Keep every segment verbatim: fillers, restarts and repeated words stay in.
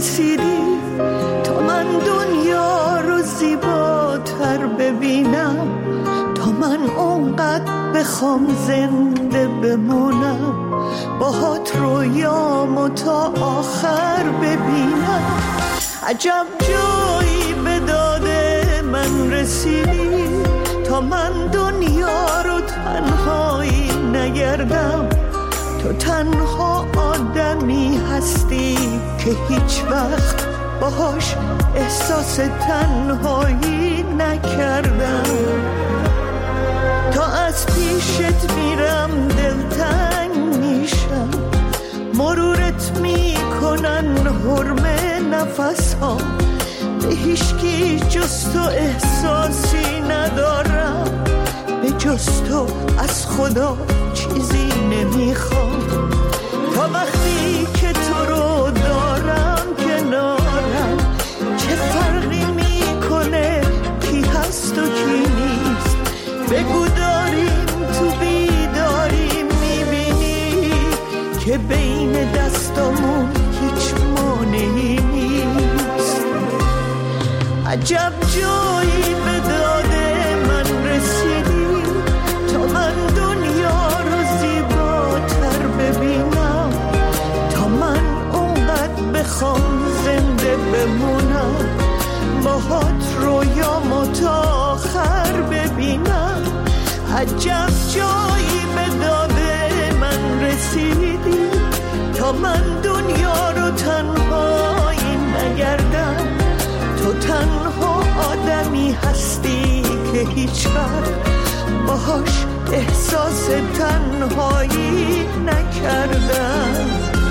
رسیدی تا من دنیا رو زیباتر ببینم، تا من اونقدر بخوام زنده بمونم، باهات رویامو تا آخر ببینم. عجب جایی به داد من رسیدی تا من دنیا رو تنهایی نگردم. تو تنها آدمی هستی که هیچ وقت باهاش احساس تنهایی نکردم. تا از پیشت میرم دلتنگ میشم، مرورت میکنن حرمه نفس ها، به هیچکی جز تو احساسی ندارم، به جز تو از خدا چیزی نمیخوام. تا وقتی که تو رو دارم کنارم، چه فرقی میکنه کی هست و کی نیست؟ بگو داریم تو بیداری میبینی که بین دستامون هیچ مانعی نیست. عجب جایی به داد من رسیدی تا من دنیا رو زیباتر ببینم، تا من اونقدر بخوام زنده بمونم، باهات رویامو تا آخر ببینم. عجب جایی به داد من رسیدی تا من دنیا رو تنهایی نگردم. تو تنها آدمی هستی که هیچ وقت باهاش احساس تنهایی نکردم.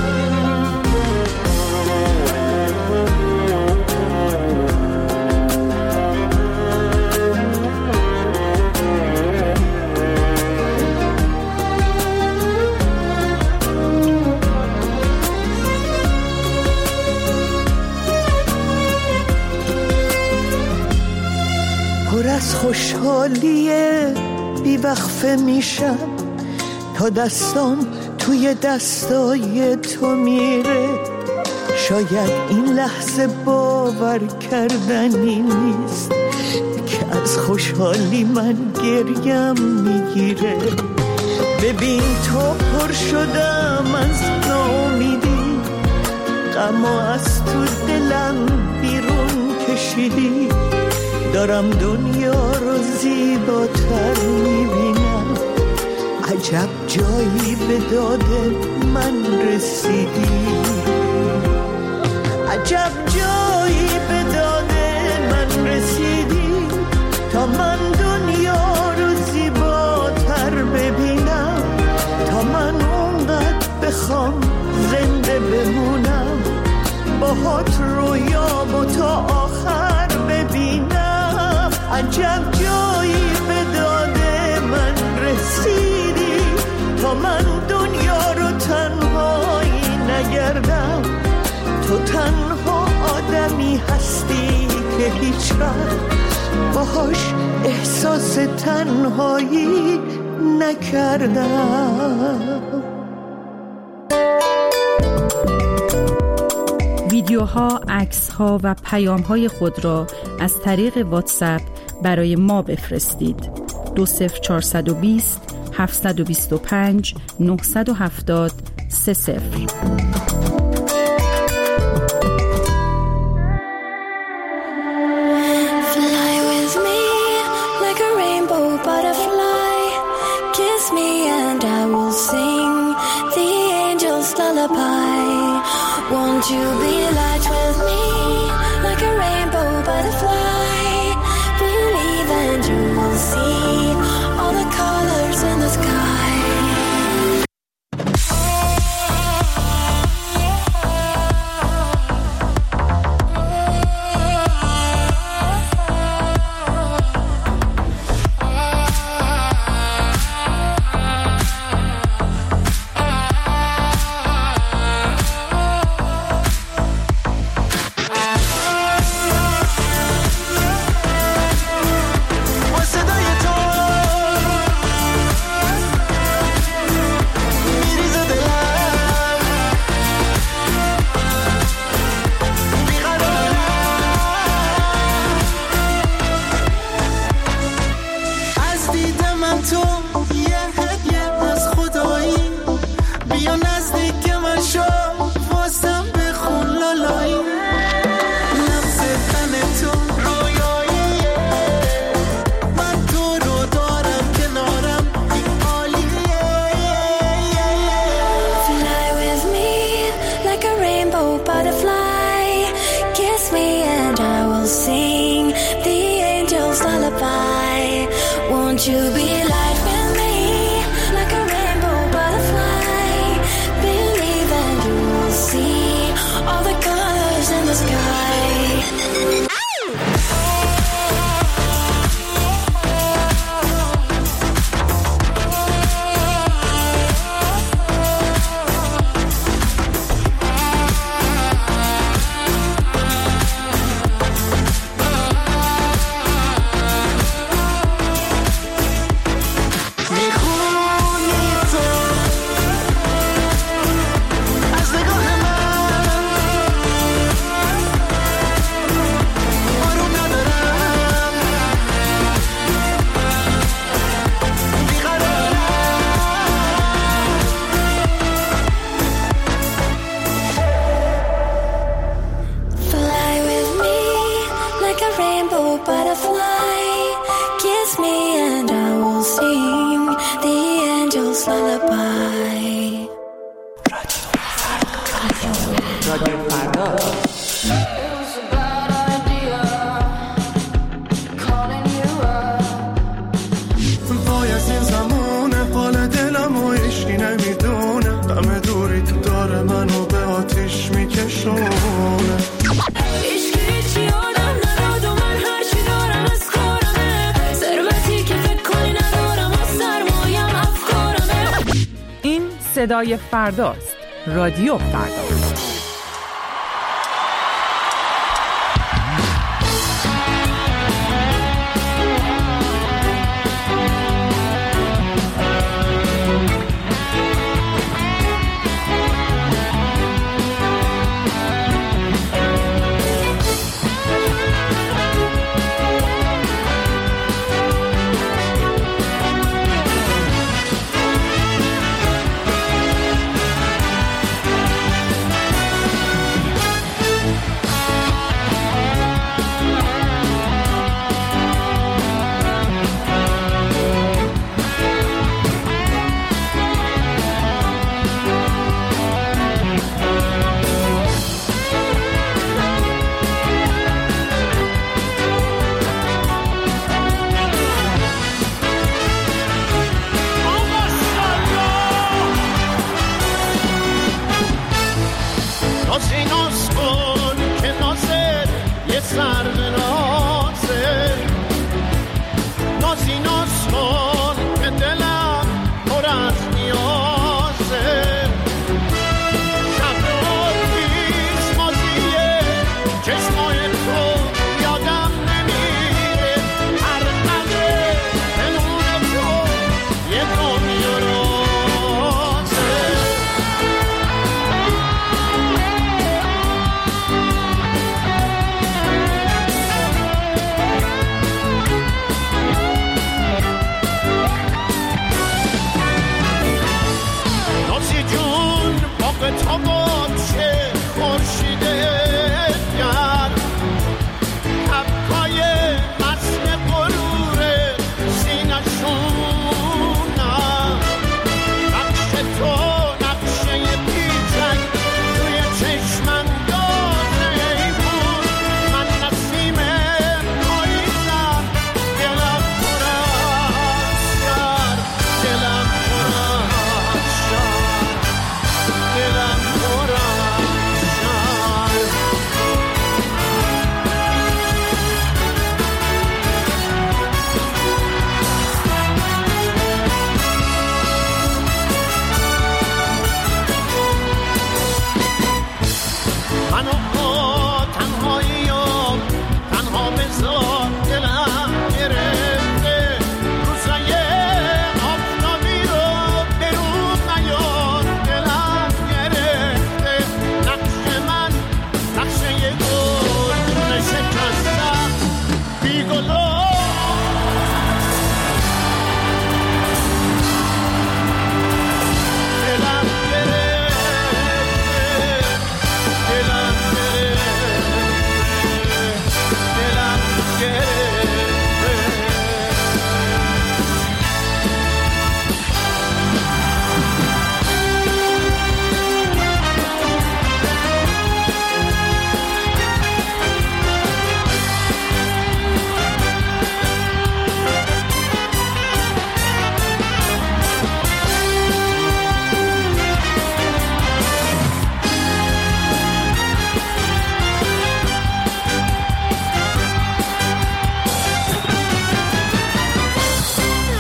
پر از خوشحالیه بیوقفه میشم تا دستام توی دستای تو میره. شاید این لحظه باور کردنی نیست که از خوشحالی من گریم میگیره. ببین تو پر شدم از ناامیدی، غمو از تو دلم بیرون کشیدی. دارم دنیا رو زیباتر میبینم، عجب جایی به داد من رسیدی. عجب جایی به داد من رسیدی تا من دنیا رو زیباتر ببینم، تا من اونقدر بخوام زنده بمونم، باهات رویامو تا آخر ببینم. عجب جایی به داد من رسیدی تا من دنیا رو تنهایی نگردم. تو تنها آدمی هستی که هیچ وقت باهاش احساس تنهایی نکردم. ویدیوها، عکس‌ها و پیام‌های خود را از طریق واتساپ برای ما بفرستید. دو صفر چهارصد و بیست هفتصد و بیست و پنج نهصد و هفتاد سه صفر. Won't you be light with me like a rainbow butterfly? Believe and you will see all the colors in the sky. با صدای تو میدم تو یه هدیه از خدایی، بیا نزدیک من شو واسم بخون لالایی، لمس تن تو رویاییه، من تو رو دارم کنارم این عالیه. Fly with me like a rainbow butterfly, kiss me and I will sing the angel's lullaby. Won't you be light with me like a rainbow butterfly? Believe and you will see all the colors in the sky. صدای فرداست. رادیو فردا.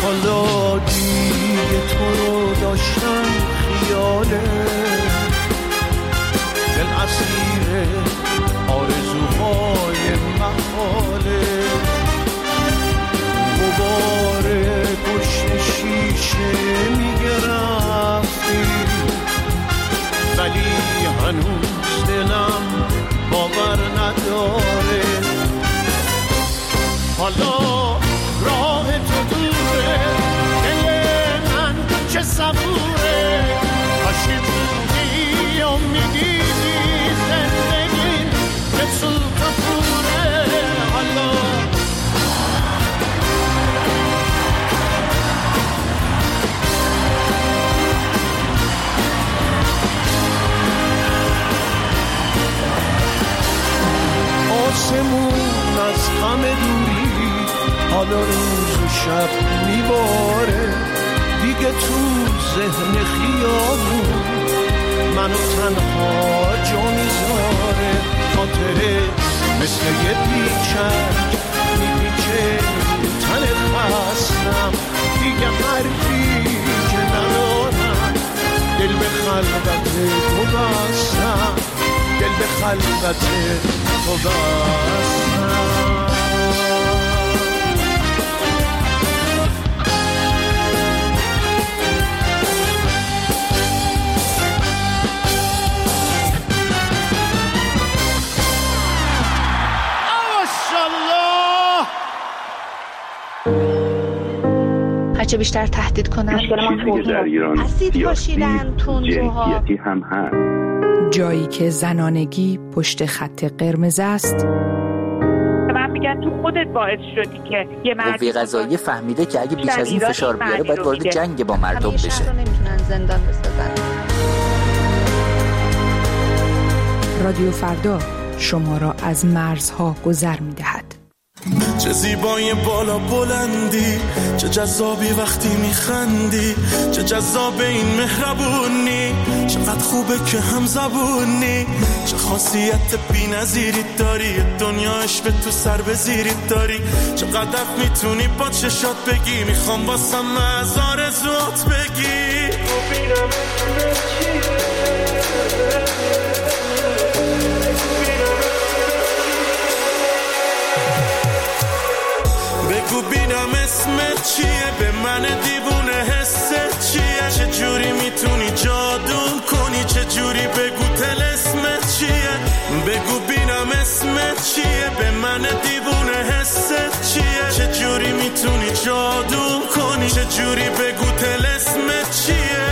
حالا دیگه تو رو داشتم خیاله، دل اسیر آرزوهای محاله، دوباره پشت شیشه میگرفتی ولی هنوز دلم باور نداره. حالا راه تو دوره، دل من چه صبوره، کاشی بودی امیدی زندگی به سوت و پوره. حالا آسمون از همه دوری، حالا روز و شب میباره، دیگه تو ذهن خیابون منو تنها جا میذاره. خاطره مثل یه پیچک میپیچه تن خستم، دیگه حرفی که ندارم، دل به خلوت تو بستم، دل به خلوت تو بستم. هرچه بیشتر تهدید کنن چیزی که در ایران اسید پاشیدن تندروها هم هست. جایی که زنانگی پشت خط قرمز است. من میگن تو خودت باعث شدی که یه مردی قوه قضاییه فهمیده که اگه بیش از این فشار بیاره باید وارد جنگ با مردم بشه. شهر رو نمیتونن زندان بسازن. رادیو فردا شما را از مرزها گذر میدهد. چه زیبای بالا بلندی، چه جذابی وقتی میخندی، چه جذاب این مهربونی، چقدر خوبه که هم زبونی، چه خاصیت بی نظیری داری، دنیاش به تو سر بزیری داری، چقدر میتونی با چشات بگی، میخوام واسم از آرزوات بگی. بگو بینم اسمت چیه، به من دیوونه حست چیه، چه جوری میتونی جادوم کنی، چه جوری بگو طلسمت چیه، بگو بینم اسمت چیه، به من دیوونه حست چیه، چه جوری میتونی جادوم کنی، چه جوری بگو طلسمت چیه.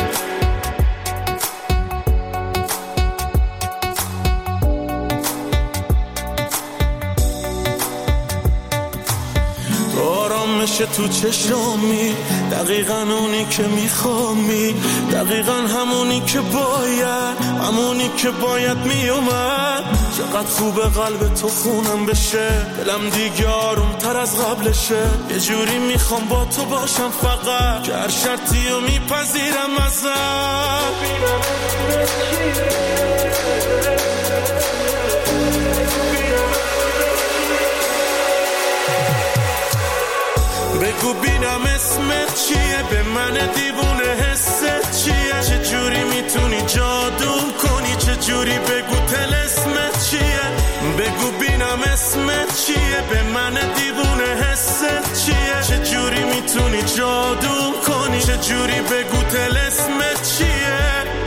آرامش تو چشامی، دقیقاً اونی که میخوامی، دقیقاً همونی که باید، همونی که باید میومد. چقدر خوبه قلب تو خونم بشه، دلم دیگه آروم تر از قبلشه، یه جوری میخوام با تو باشم فقط، که هر شرطی رو میپذیرم ازم. بگو بینم اسمت چیه، به من دیوونه حست چیه، چه جوری میتونی جادوم کنی، چه جوری بگو طلسمت چیه، بگو بینم اسمت چیه، به من دیوونه حست چیه، چه جوری میتونی جادوم کنی، چه جوری بگو طلسمت چیه.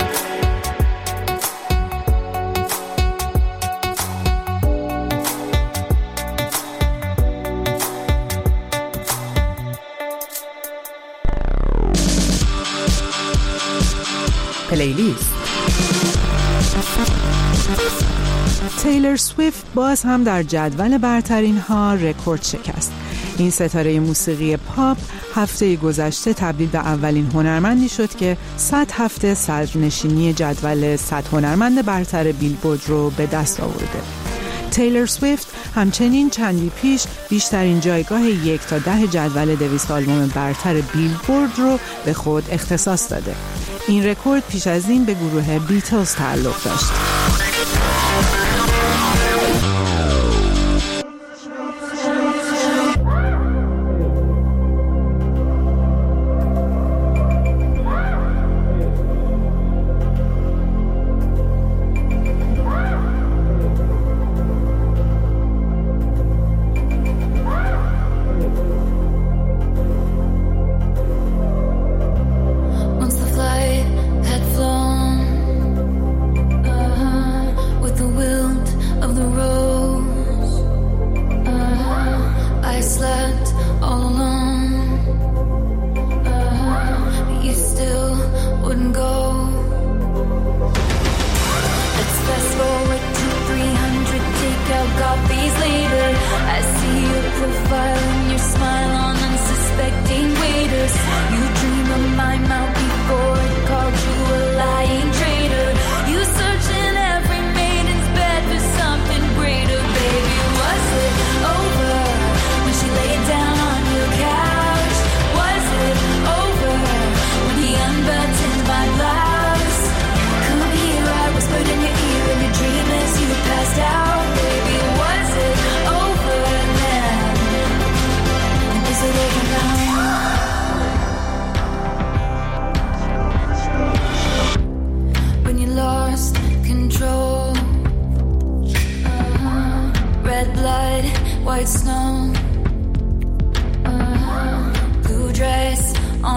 پلیلیست. تیلر سویفت باز هم در جدول برترین ها رکورد شکست. این ستاره موسیقی پاپ هفته گذشته تبدیل به اولین هنرمندی شد که صد هفته صدرنشینی جدول صد هنرمند برتر بیلبورد رو به دست آورده. تیلر سویفت همچنین چندی پیش بیشترین جایگاه یک تا ده جدول دویست آلبوم برتر بیلبورد رو به خود اختصاص داده. این رکورد پیش از این به گروه بیتلز تعلق داشت.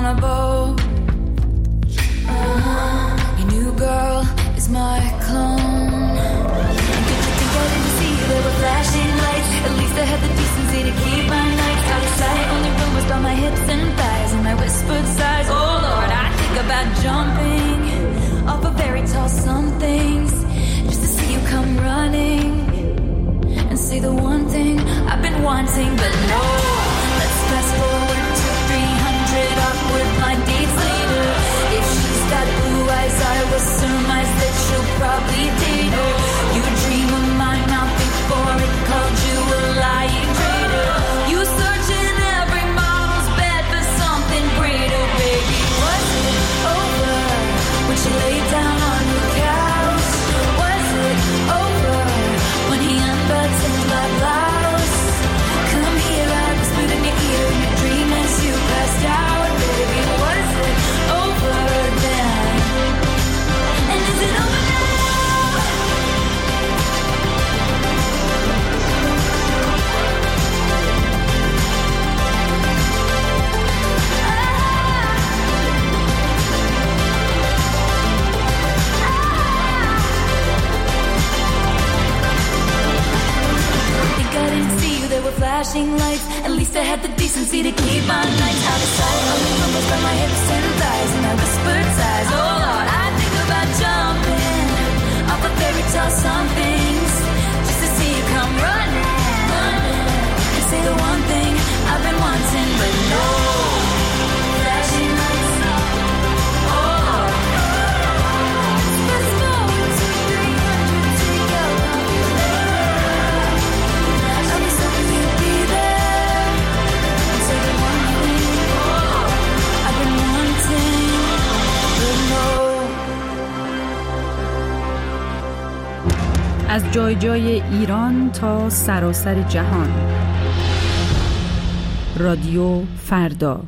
a boat. Uh-huh. Your new girl is my clone. Did you think I didn't see you? There were flashing lights. At least I had the decency to keep my nights out of sight. Only rumors about my hips and thighs and my whispered sighs. Oh Lord, I think about jumping off a very tall somethings just to see you come running and say the one thing I've been wanting. But no, let's fast forward to three hundred awkward blind dates later. If she's got blue eyes, I will surmise that she'll probably date her. You dream of my mouth before it called you a lying traitor. You search in every model's bed for something greater. Baby, was it over when she laid down on the couch? Was it over when he unbuttoned my blouse? Come here, I whispered in your ear in your dream as you passed out. Baby, was it over then? And is it over now? I didn't see you, there were flashing lights. At least I had the decency to keep my nights out of sight. Only rumors about my hips and thighs and my whispered sighs. Oh Lord, I think about jumping off a fairy tale somethings just to see you come running, running and say the one thing I've been wanting. But no, flashing lights. Oh Lord, fast forward to three hundred to go. از جای جای ایران تا سراسر جهان. رادیو فردا.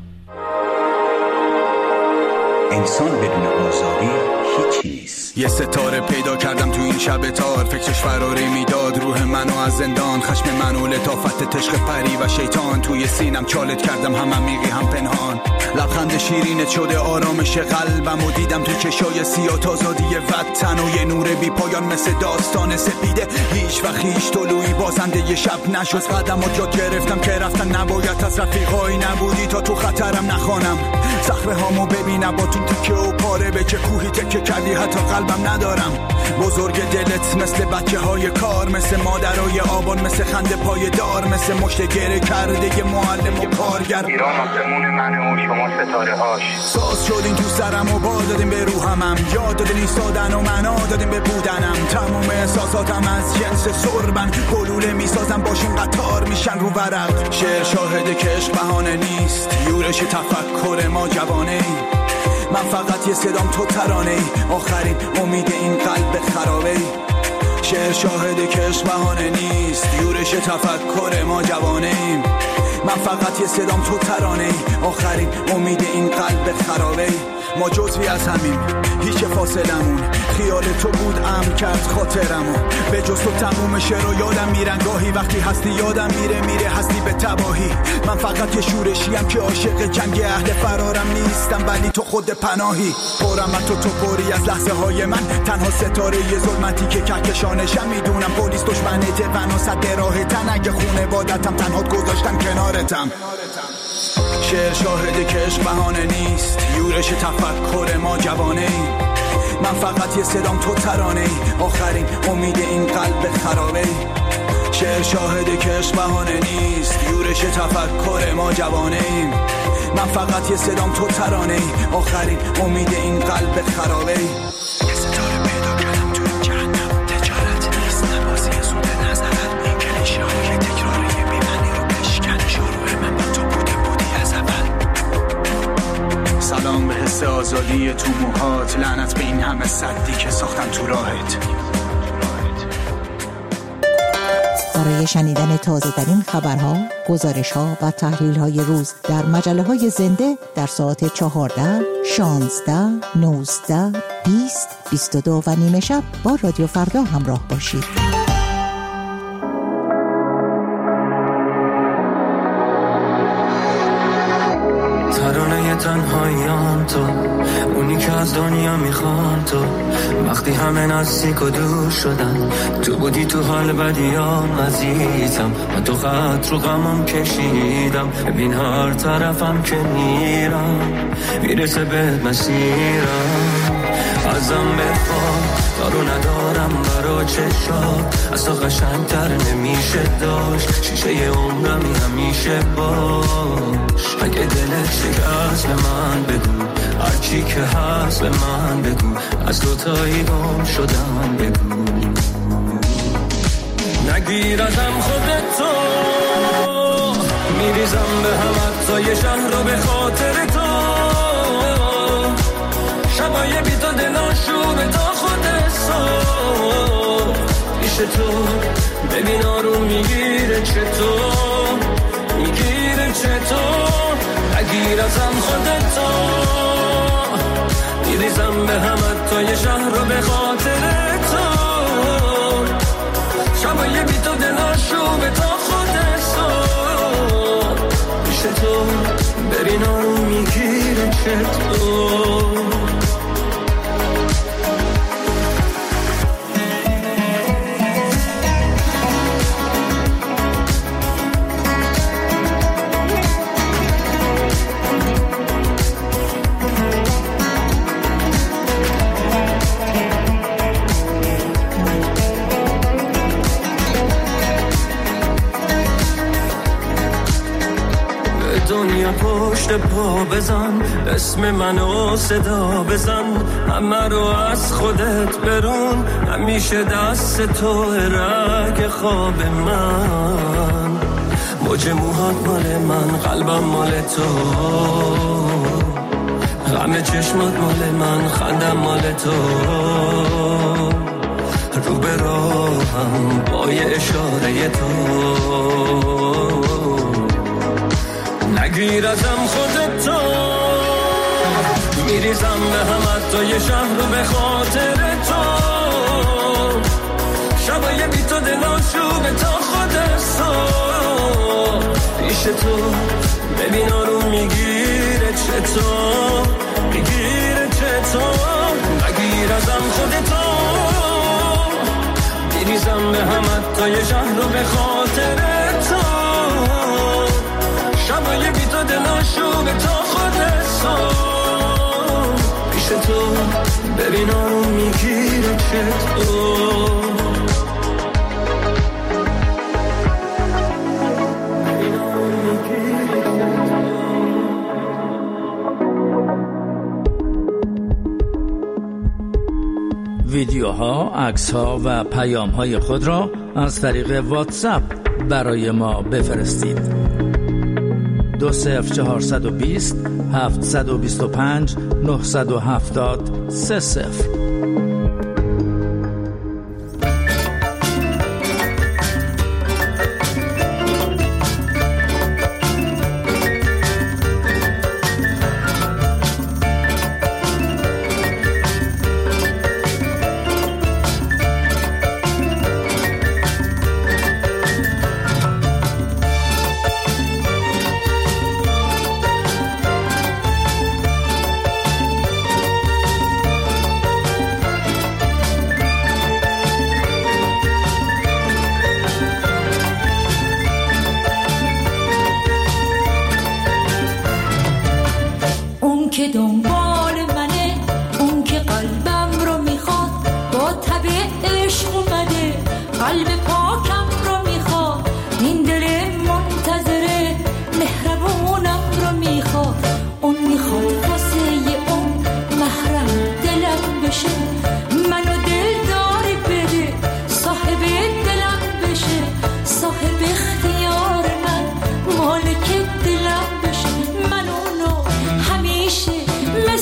انسان بدون آزادی هیچی نیست. یه ستاره پیدا کردم تو این شب تار، فکرش فراری میداد روح منو از زندان. خشم منو لطافت تشخ پری و شیطان، توی سینم چالت کردم هم عمیقی هم پنهان. لبخند شیرینت شده آرامش قلبم و دیدم تو چشای سیاه آزادی وطن و یه نور بی پایان مثل داستان سپیده. هیچ و هیچ طلوعی بازنده یه شب نشد. قدمات یاد گرفتم که رفتن نباید، از رفیقایی نبودی تا تو خطرم نخوانم. صخره هامو ببینم با تو تیکه و پاره، به چه کوهی تکه کردی حتی قلبم ندارم. بزرگ دلت مثل بچه های کار، مثل مادرای آبان، مثل خنده پای دار، مثل مشت گره کرده ی معلم و کارگر. ایران آسمون منه و شما ستاره هاش. ساز شدین تو سرم و بال دادیم به روحمم، یاد دادین ایستادن و معنا دادیم به بودنم. تمام احساساتم از جنس سربن، گلوله میسازم باشین قطار میشن رو ورق. شعر شاهده که عشق بهانه نیست، یورش تفکر ما جوانه ای. من فقط یه صدام تو ترانه ای، آخرین امید این قلب خرابه ای. شعر شاهده که عشق بهانه نیست، یورش تفکر ما جوانه ایم. من فقط یه صدام تو ترانه ای، آخرین امید این قلب خرابه ای. ما جزوی از همین، هیچ فاصلمون، خیال تو بود امر کرد خاطرمو. به جز تو تموم شعر و یادم میرن گاهی، وقتی هستی یادم میره میره هستی به تباهی. من فقط یه شورشیم که عاشق جنگ اهل فرارم نیستم، ولی تو خود پناهی. پرم تو تو پری از لحظه های من، تنها ستاره یه ظلمتی که کهکشانشم. میدونم پلیس دشمنته و صد راه تن، اگه خونه بادتم تنها گذاشتم کنارتم. شعر شاهده که عشق بهانه نیست، یورش تفکر ما جوانه ای. من فقط یه صدام تو ترانه ای، آخرین امید این قلب خرابه ای. شعر شاهده که عشق بهانه نیست، یورش تفکر ما جوانه ایم. من فقط یه صدام تو ترانه ای، آخرین امید این قلب خرابه ای. یه ستاره پیدا کردم تو این جهنم، تجارت نیست نبازی سود نظرت. کلیشه های تکراری بیمنی رو بشکن، شروع من با تو بوده بودی از اول. سلام به حس آزادی تو موهات، لعنت به این همه سدی که ساختن تو راهت. برای شنیدن تازه ترین خبرها، گزارش ها و تحلیل های روز در مجله های زنده در ساعت چهارده، شانزده، نوزده، بیست، بیست و دو و نیمه شب با رادیو فردا همراه باشید. ترانه تنها تنهاییان تو، اونی که از دنیا میخوان تو. وقتی همه نزدیک و دور شدن، تو بودی تو حال بدیام عزیزم. من تو خط رو غمم کشیدم، ببین هر طرفم که میرم میرسه به مسیرم. ازم بخواد دارو ندارم برا چشات، از تو قشنگتر نمیشه داشت. شیشه عمرمی همیشه باش. اگه دلت شکست به من بگو، هرچی که هست به من بگو. از دوتایی گم شدم بگو. نگیر ازم خودتو، میریزم به هم حتی شهر رو به خاطر تو. شبای بی تو دلاشوبه تا خود صبح پیش تو. ببین آروم میگیره چطور، میگیره چطور. نگیر ازم خودتو، میریزم به هم حتی شهر رو به خاطر تو. شبای بی تو دلاشوبه تا خود صبح پیش تو. ببین آروم میگیره چطور. دنیا پشت پا بزن، اسم منو صدا بزن. همه رو از خودت برون، همیشه دست تو رگ خواب من. موج موهات مال من، قلبم مال تو. غم چشمات مال من، خندم مال تو. رو به راهم با یه اشاره تو. نگیر ازم خودتو، میریزم به هم حتی یه شهر رو به خاطر تو. شبای بی تو دلاشوبه تا خود صبح پیش تو. ببین آروم میگیره چطور، میگیره چطور. نگیر ازم خودتو، میریزم به هم حتی یه شهر رو به خاطر تو. شبای بی تو دلاشوبه تا خود صبح پیش تو. ببین آروم میگیره چطور. ویدیوها، عکس‌ها و پیام‌های خود را از طریق واتساپ برای ما بفرستید. دو صفر چهارصد و بیست هفتصد و بیست و پنج نهصد و هفتاد سه صفر. که دنبال منه، اون که قلبم رو میخواد، با طبع عشق اومده قلب پاکم رو میخواد. این دل منتظره مهربونم رو میخواد. اون میخواد واسه اون محرم دلم بشه، منو دلداری بده، صاحب دلم بشه، صاحب اختیار من، مالک دلم بشه. من اونو همیشه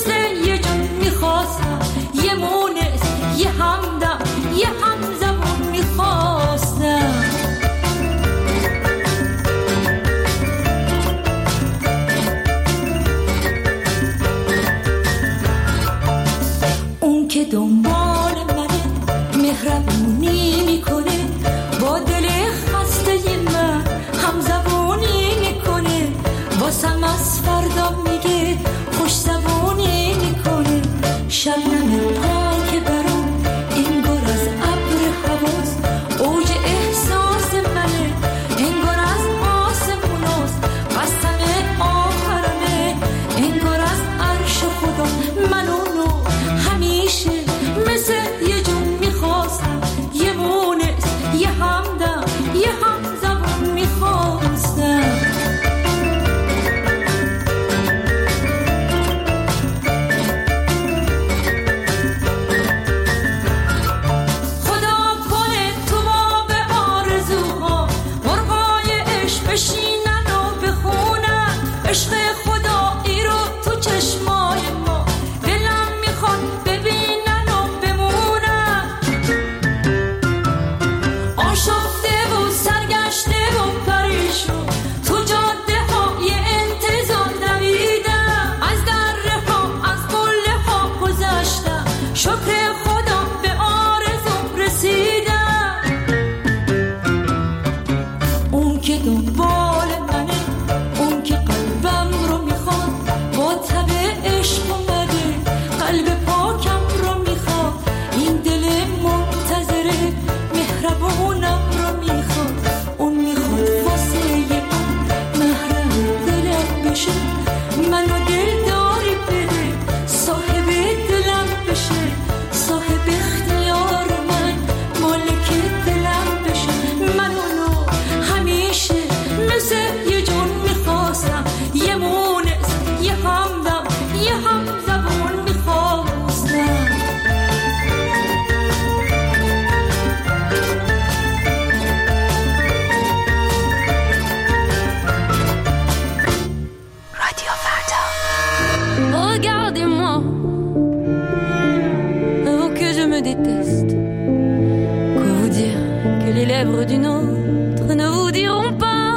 lèvres d'une autre ne vous diront pas.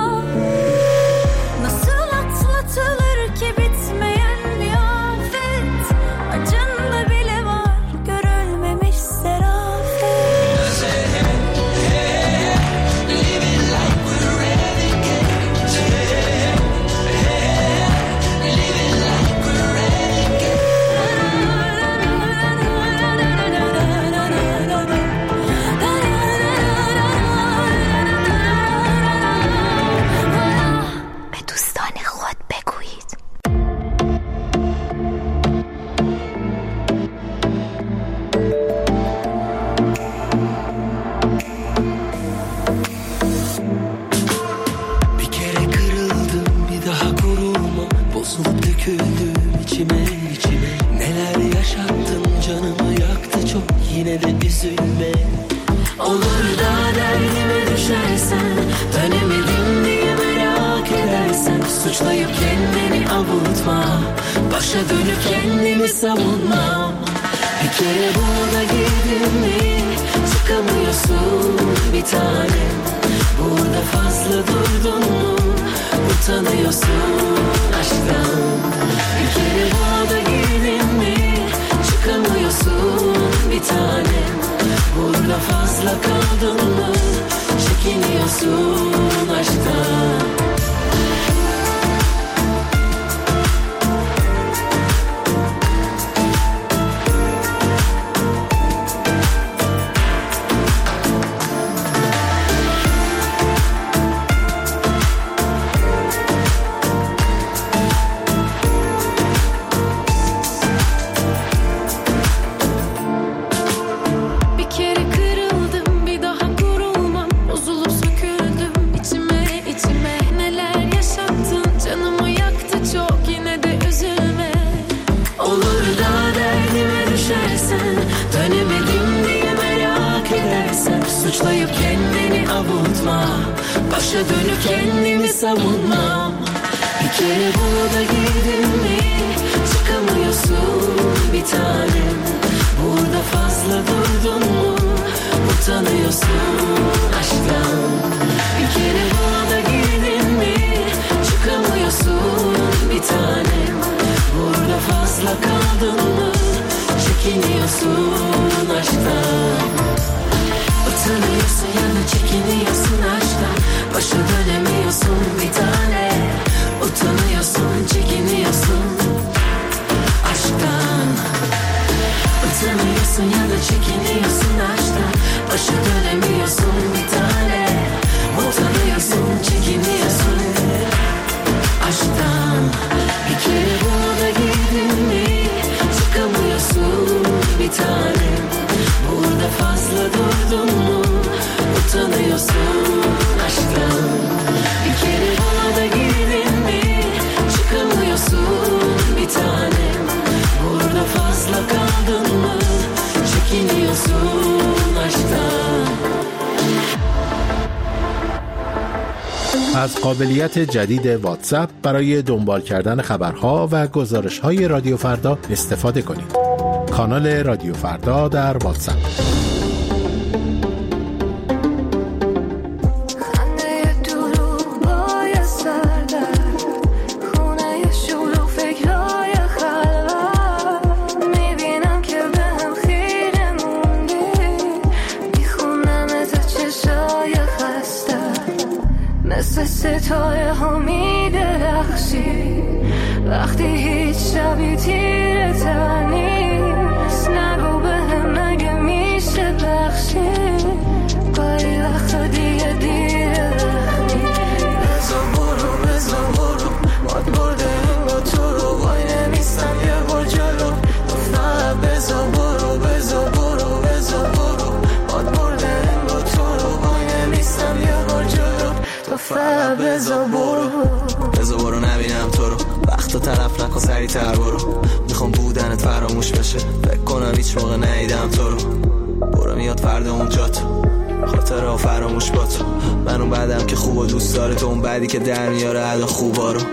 Nasıl atlatılır ki bitmeyen bir afet, acında bile var görülmemiş serafet. Living like we're renegades. Living like we're renegades. به دوستان خود بگویید. Bir kere kırıldım, bir daha kurulmam. Bozulup döküldüm içime içime. Neler yaşattın, canımı yaktı çok. Yine de üzülme. Olur da derdime düşersen, dönemedim diye merak edersen, suçlayıp kendini avutma, başa dönüp kendimi savunma. Bir kere burada girdin mi, çıkamıyorsun bir tanem. Burada fazla durdun mu, utanıyorsun aşktan. Bir kere burada girdin mi, çıkamıyorsun bir tanem. Burada fazla kaldın mı, çekiniyorsun aşktan. Bir kere kırıldım, bir daha kurulmam. Bozulup söküldüm içime içime. Neler yaşattın, canımı yaktı çok. Yine de üzülme. Olur da derdime düşersen, dönemedim diye merak edersen, suçlayıp kendini avutma, başa dönüp kendimi savunma. Bir kere burada girdin mi, çıkamıyorsun bir tanem. Burada fazla durdun mu, utanıyorsun aşktan. Bir kere burada girdin mi, çıkamıyorsun bir tanem. Burada fazla kaldın mı, çekiniyorsun aşktan. Utanıyorsun ya da çekiniyorsun aşktan. Başa dönemiyorsun bir tane. Utanıyorsun, çekiniyorsun aşktan. Utanıyorsun ya da çekiniyorsun aşktan. Başa dönemiyorsun bir tane. Utanıyorsun, çekiniyorsun aşktan. Bir kere burada girdin mi, çıkamıyorsun bir tanem. Burada fazla durdun mu, utanıyorsun aşktan. Bir kere burada girdin mi, çıkamıyorsun bir tanem. Burada fazla kaldın mı, çekiniyorsun aşktan. از قابلیت جدید واتساپ برای دنبال کردن خبرها و گزارش‌های رادیو فردا استفاده کنید. کانال رادیو فردا در واتساپ. ستاره ها می درخشی وقتی هیچ شبی تیره تر نیست. نگو به هم نگه میشه بخشی گاهی وقت دیگه دیره وقتی. بزا برو بزا برو ماد برده این با تو رو وای نمیستم یه بار جلو. گفتم بزا برو بزا برو بزا برو ماد برده این با تو رو وای نمیستم یه بار جلو. تو فقط بزا برو بزا برو نبینم تو رو. وقت و طرف نکن سریع تر برو. میخوام بودنت فراموش بشه. فکر کنم هیچ موقع ندیدم تو رو. برو میاد فردا اونجا تو خاطر ها فراموش با تو. من اون بعدم که خوب و دوست داره تو اون بعدی که در میاره عدا خوبا رو.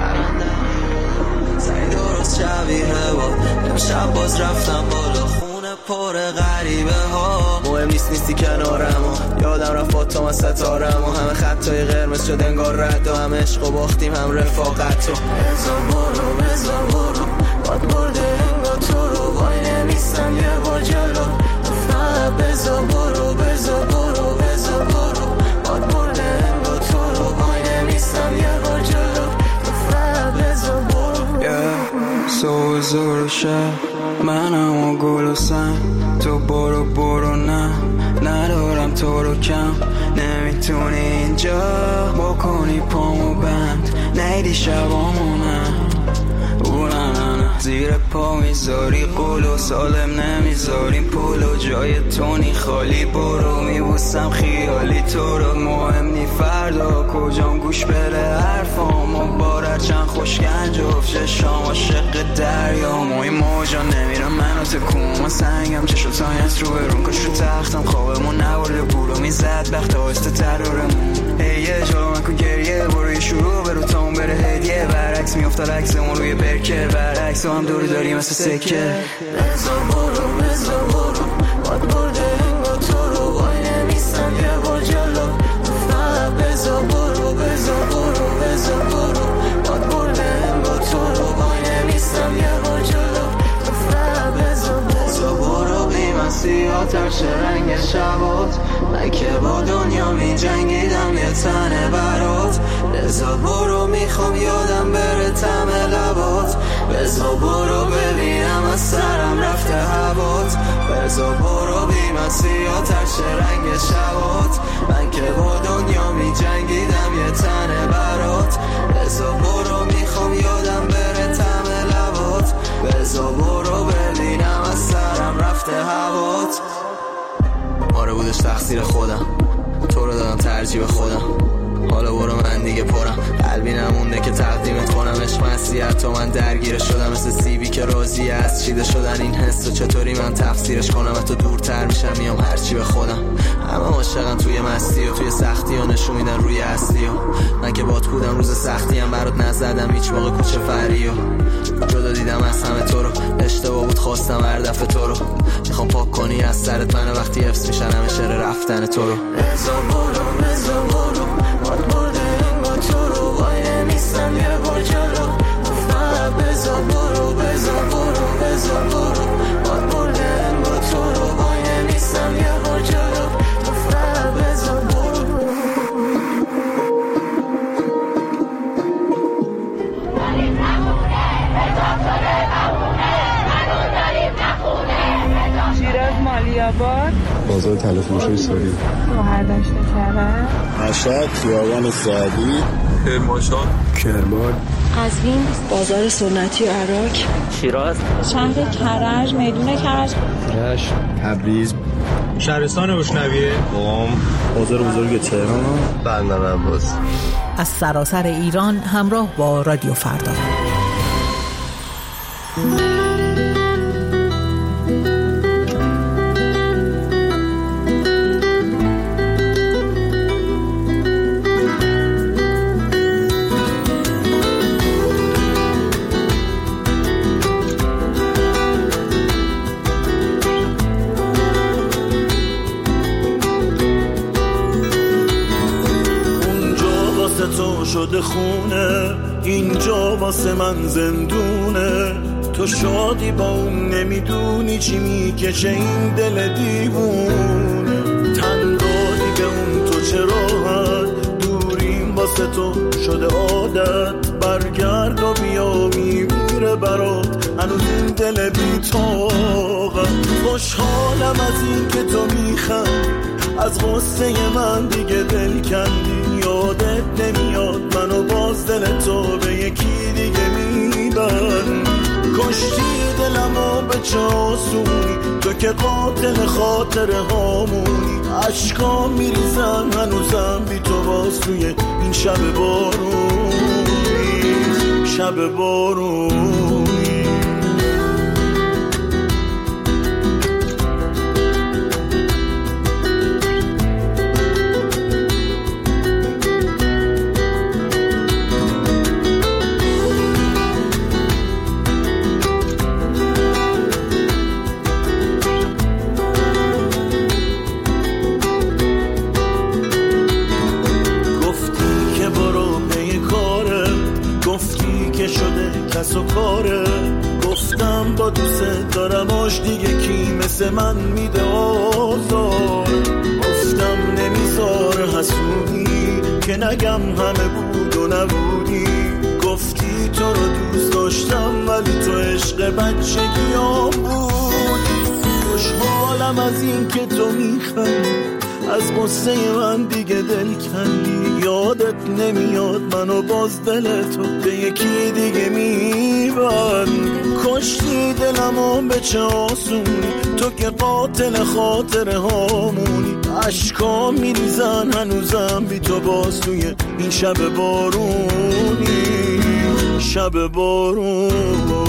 سعی درست شبیه با امشب باز رفتم بالا خونه پر غریبه ها. مهم نیست نیستی کنارم و یادم رفت تو من ستارم و همه خطای قرمز شد انگار رد و همه عشق و باختیم هم رفاقت و بزا برو بزا برو باد برده انگار تو رو وای نمیستم یه بار جلو فقط بزا برو بزا برو بزا برو باد برده انگار تو رو وای نمیستم یه بار جلو فقط بزا برو سو زور شب منم و گل و سنگ تو برو برو نه ندارم تو رو کم نمیتونی اینجا بکنی پامو بند نیدی شبامونم اونم زیر پا میذاری قول و سالم نمیذاریم پول و جای تونی خالی برو میبوسم خیالی تو رو مهم نی فردا کجام گوش بره حرفام و بارر چند خوشگنج افشه شام عاشق دریام و این موجا نمیرم منو تکون من سنگم چشو تایست رو برون کش رو تختم خوابمون نبرده بورو میزد بخت آهسته ترارمون هیه جلو من کن گریه برو یه شروع برو تاون بره هدیه برعکس میافتال عکسمون روی برکر برعکس هم دوری داری مثل سکه بزا برو بزا برو باد برده انگار تو رو وای نمیستم یه بار جلو فقط بزا برو بزا برو بزا برو باد برده انگار تو رو وای نمیستم یه بار جلو فقط بزا بزا برو بی من سیاه ترش رنگ شبات من که با دنیا می جنگیدم یه تنه برات بزا برو میخوام یادم بره تم لبات بزا برو ببینم از سرم رفته هوات بزا برو بی من سیاه ترش رنگ شبات من که با دنیا می جنگیدم یه تنه برات بزا برو میخوام یادم بره تم لبات بزا برو ببینم از سرم رفته هوات آره بودش تقصیر خودم تو رو دادم ترجیح به خودم حالا برو من دیگه پرم قلبی نمونده که تقدیمت کنم عشق مسیحت تو من درگیرش شدم مثل سیبی که راضی از چیده شدن این حس و چطوری من تفسیرش کنم و تو دورتر میشم میام هرچی به خودم همه عاشقن توی مستی و توی سختی و نشون میدن روی هستی و من که بات بودم روز سختی هم برات نزدم هیچ موقع کوچه فری و جدا دیدم از همه تو رو اشتباه بود خواستم هر دفعه تو رو میخوام پاک کنی از سرت منو وقتی حفظ میشن همه شعر رفتن تو رو بزا برو بزا برو باد برده انگار تو رو وای نمیستم یه بار جلو فقط بزا برو بزا برو بزا برو باد برده انگار تو رو وای نمیستم یه بار جلو فقط بزا برو داریم نمونه دکتر نمونه منو داریم نخونه شیراز مالیاباد بازار تلفروشی ساری هر داشته کرده مشهد خیابان سعدی کرمانشاه کرمان قزوین بازار سنتی و عراق شیراز شهر کرج میدون کرج رشت تبریز شهرستان بشنویه قم بازار بزرگ تهران بندر عباس از سراسر ایران همراه با رادیو فردا. شده خونه اینجا واسه من زندونه تو شادی با اون نمیدونی چی میکشه این دل دیوونه تن دادی به اون تو چه راحت دوریم واسه تو شده عادت برگرد و بیا میمیره برات هنوز این دل بی‌طاقت خوشحالم از این که تو میخندی از غصه من دیگه دل کندی یادت نمیاد منو باز دل تو به یکی دیگه میبرد کشتی دلمو به چه آسونی تو که قاتل خاطر هامونی عشقا میریزن هنوزم بی تو باز توی این شب بارونی شب بارونی من با دوست دارم آش دیگه کی مثل من میده آزار. گفتم نمیذاره حسودی که نگم همه بود و نبودی. گفتی تو رو دوست داشتم ولی تو عشق بچگیام بودی. خوشحالم از این که تو میخندی، از قصه من دیگه دل کندی. یادت نمیاد منو باز دل تو به یکی دیگه میبند. کشتی دلمو به چه آسونی، تو که قاتل خاطره هامونی. عشقا میریزن هنوزم بی تو باز توی این شب بارونی، شب بارون.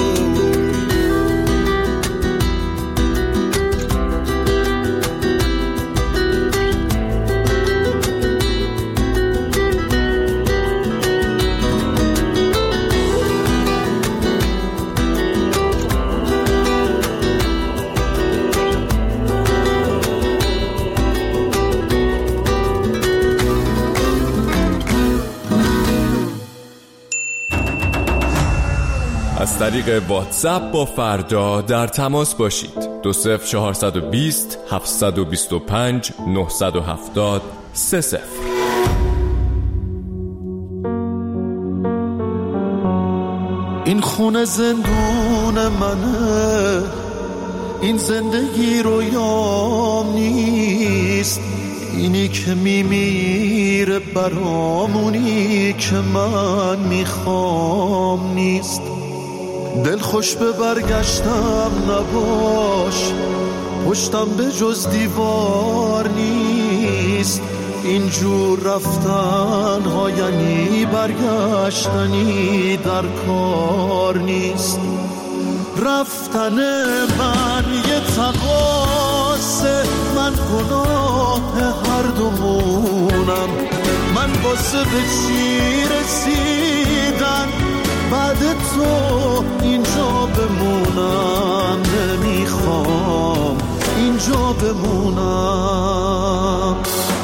از طریق واتساپ با فردا در تماس باشید. دو صفر چهارصد و بیست هفتصد و بیست و پنج نهصد و هفتاد سه صفر. این خونه زندون منه، این زندگی رویام نیست. اینی که میمیره برامونی که من میخوام نیست. دل خوش به برگشتم نباش، پشتم به جز دیوار نیست. اینجور رفتن ها یعنی برگشتنی در کار نیست. رفتن من یه تقاصه، من گناه هر دومونم. من واسه به چی رسیدن بعد تو اینجا بمونم. نمیخوام اینجا بمونم.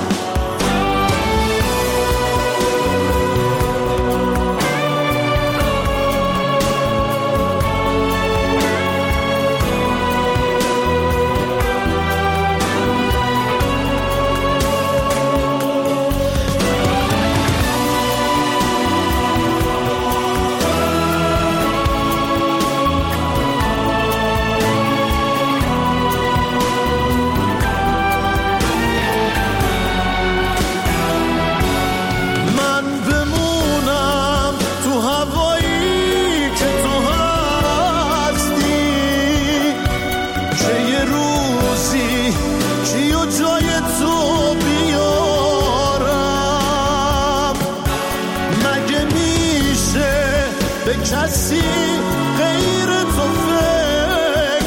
کسی غیر تو فکر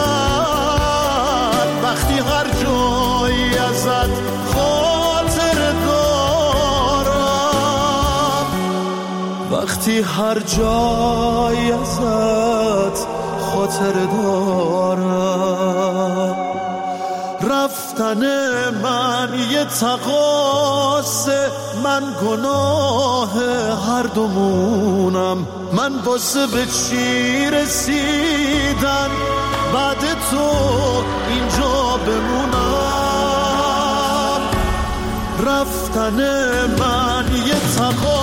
کرد وقتی هر جایی ازت خاطر دارم. وقتی هر جایی ازت خاطر دارم. رفتن من یه تقاصه، من گناه هر دومونم. من واسه به چی رسیدن بعد تو اینجا بمونم. رفتن من یه تقاصه